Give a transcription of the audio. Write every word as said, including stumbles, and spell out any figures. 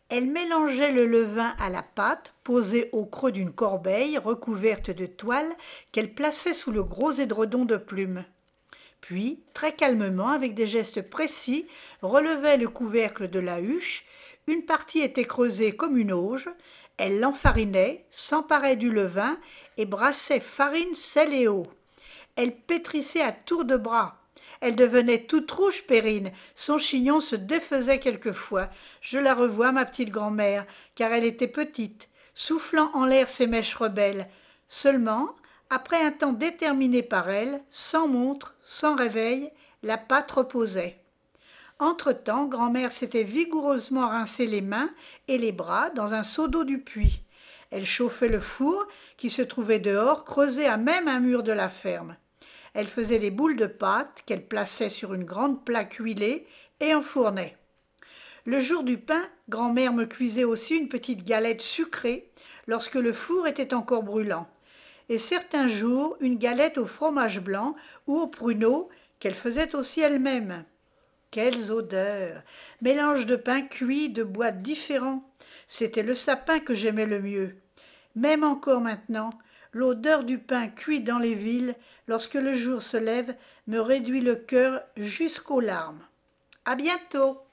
Elle mélangeait le levain à la pâte, posée au creux d'une corbeille recouverte de toile qu'elle plaçait sous le gros édredon de plumes. Puis, très calmement, avec des gestes précis, relevait le couvercle de la huche. Une partie était creusée comme une auge. Elle l'enfarinait, s'emparait du levain et brassait farine, sel et eau. Elle pétrissait à tour de bras. Elle devenait toute rouge, Périne. Son chignon se défaisait quelquefois. Je la revois, ma petite grand-mère, car elle était petite, soufflant en l'air ses mèches rebelles. Seulement, après un temps déterminé par elle, sans montre, sans réveil, la pâte reposait. Entre-temps, grand-mère s'était vigoureusement rincé les mains et les bras dans un seau d'eau du puits. Elle chauffait le four qui se trouvait dehors, creusé à même un mur de la ferme. Elle faisait des boules de pâte qu'elle plaçait sur une grande plaque huilée et enfournait. Le jour du pain, grand-mère me cuisait aussi une petite galette sucrée lorsque le four était encore brûlant. Et certains jours, une galette au fromage blanc ou au pruneau qu'elle faisait aussi elle-même. Quelles odeurs! Mélange de pain cuit de bois différents. C'était le sapin que j'aimais le mieux. Même encore maintenant, l'odeur du pain cuit dans les villes, lorsque le jour se lève, me réduit le cœur jusqu'aux larmes. À bientôt!